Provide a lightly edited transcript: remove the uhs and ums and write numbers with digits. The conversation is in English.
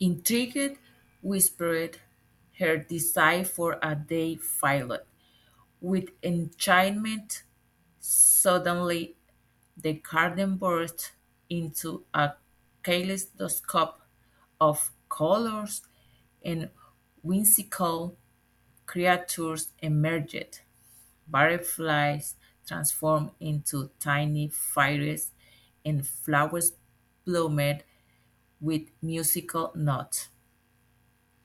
Intrigued, whispered her desire for a day filed. With enchantment, suddenly the garden burst into a kaleidoscope of colors and whimsical creatures emerged. Butterflies transformed into tiny fairies, and flowers bloomed with musical notes.